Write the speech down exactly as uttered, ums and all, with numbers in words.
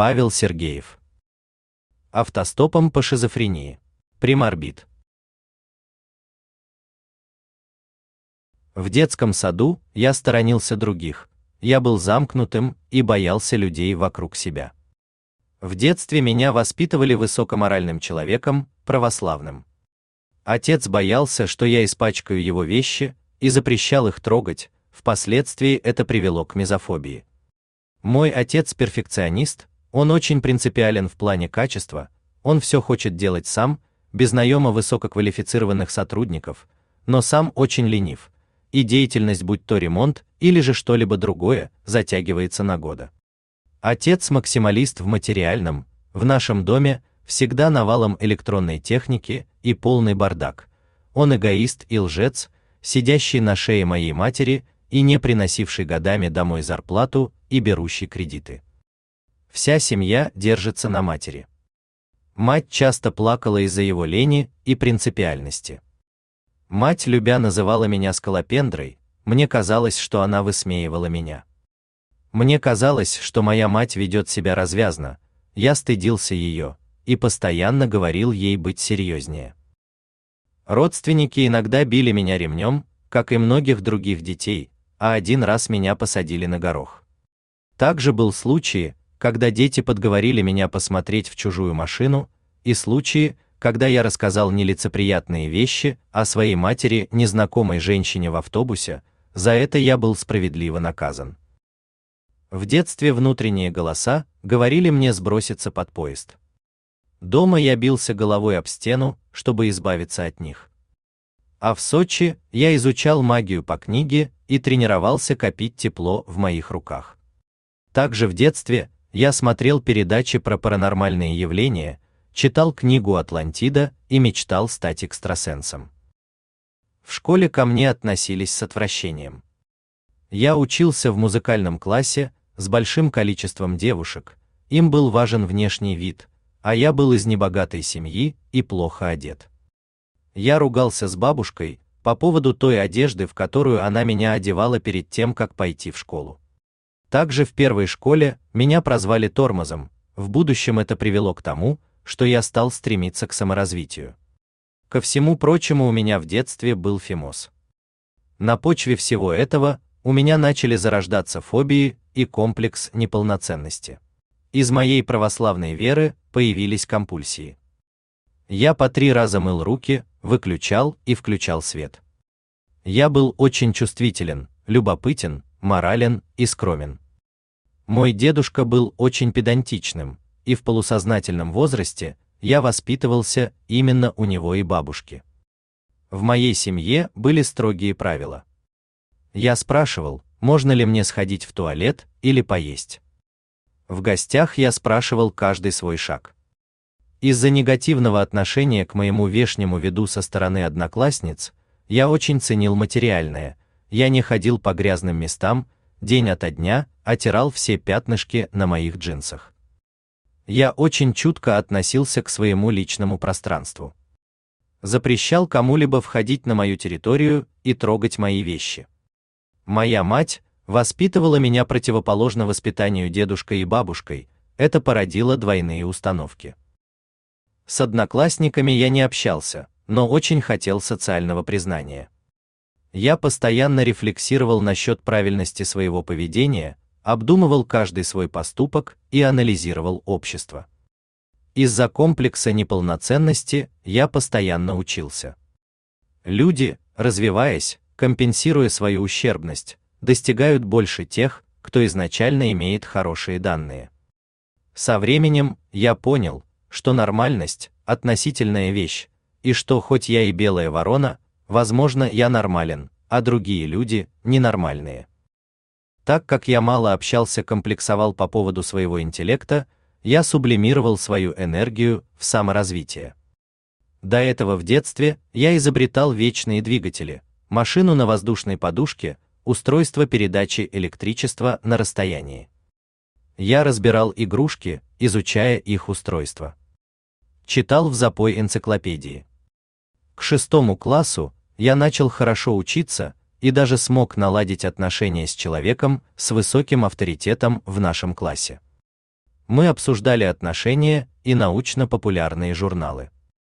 Павел Сергеев. Автостопом по шизофрении. Приморбит. В детском саду я сторонился других, я был замкнутым и боялся людей вокруг себя. В детстве меня воспитывали высокоморальным человеком, православным. Отец боялся, что я испачкаю его вещи, и запрещал их трогать, впоследствии это привело к мизофобии. Мой отец перфекционист, он очень принципиален в плане качества, он все хочет делать сам, без наема высококвалифицированных сотрудников, но сам очень ленив, и деятельность, будь то ремонт или же что-либо другое, затягивается на годы. Отец максималист в материальном, в нашем доме всегда навалом электронной техники и полный бардак. Он эгоист и лжец, сидящий на шее моей матери и не приносивший годами домой зарплату и берущий кредиты. Вся семья держится на матери. Мать часто плакала из-за его лени и принципиальности. Мать, любя, называла меня скалопендрой, мне казалось, что она высмеивала меня. Мне казалось, что моя мать ведет себя развязно, я стыдился ее и постоянно говорил ей быть серьезнее. Родственники иногда били меня ремнем, как и многих других детей, а один раз меня посадили на горох. Также был случай, когда дети подговорили меня посмотреть в чужую машину, и случаи, когда я рассказал нелицеприятные вещи о своей матери незнакомой женщине в автобусе, за это я был справедливо наказан. В детстве внутренние голоса говорили мне сброситься под поезд. Дома я бился головой об стену, чтобы избавиться от них. А в Сочи я изучал магию по книге и тренировался копить тепло в моих руках. Также в детстве я смотрел передачи про паранормальные явления, читал книгу «Атлантида» и мечтал стать экстрасенсом. В школе ко мне относились с отвращением. Я учился в музыкальном классе с большим количеством девушек, им был важен внешний вид, а я был из небогатой семьи и плохо одет. Я ругался с бабушкой по поводу той одежды, в которую она меня одевала перед тем, как пойти в школу. Также в первой школе меня прозвали тормозом, в будущем это привело к тому, что я стал стремиться к саморазвитию. Ко всему прочему, у меня в детстве был фимоз. На почве всего этого у меня начали зарождаться фобии и комплекс неполноценности. Из моей православной веры появились компульсии. Я по три раза мыл руки, выключал и включал свет. Я был очень чувствителен, любопытен, морален и скромен. Мой дедушка был очень педантичным, и в полусознательном возрасте я воспитывался именно у него и бабушки. В моей семье были строгие правила. Я спрашивал, можно ли мне сходить в туалет или поесть. В гостях я спрашивал каждый свой шаг. Из-за негативного отношения к моему внешнему виду со стороны одноклассниц, я очень ценил материальное, я не ходил по грязным местам, день ото дня оттирал все пятнышки на моих джинсах. Я очень чутко относился к своему личному пространству. Запрещал кому-либо входить на мою территорию и трогать мои вещи. Моя мать воспитывала меня противоположно воспитанию дедушкой и бабушкой, это породило двойные установки. С одноклассниками я не общался, но очень хотел социального признания. Я постоянно рефлексировал насчет правильности своего поведения, обдумывал каждый свой поступок и анализировал общество. Из-за комплекса неполноценности я постоянно учился. Люди, развиваясь, компенсируя свою ущербность, достигают больше тех, кто изначально имеет хорошие данные. Со временем я понял, что нормальность – относительная вещь, и что хоть я и белая ворона, возможно, я нормален, а другие люди – ненормальные. Так как я мало общался, комплексовал по поводу своего интеллекта, я сублимировал свою энергию в саморазвитие. До этого в детстве я изобретал вечные двигатели, машину на воздушной подушке, устройство передачи электричества на расстоянии. Я разбирал игрушки, изучая их устройство. Читал в запой энциклопедии. К шестому классу я начал хорошо учиться и даже смог наладить отношения с человеком с высоким авторитетом в нашем классе. мы обсуждали отношения и научно-популярные журналы.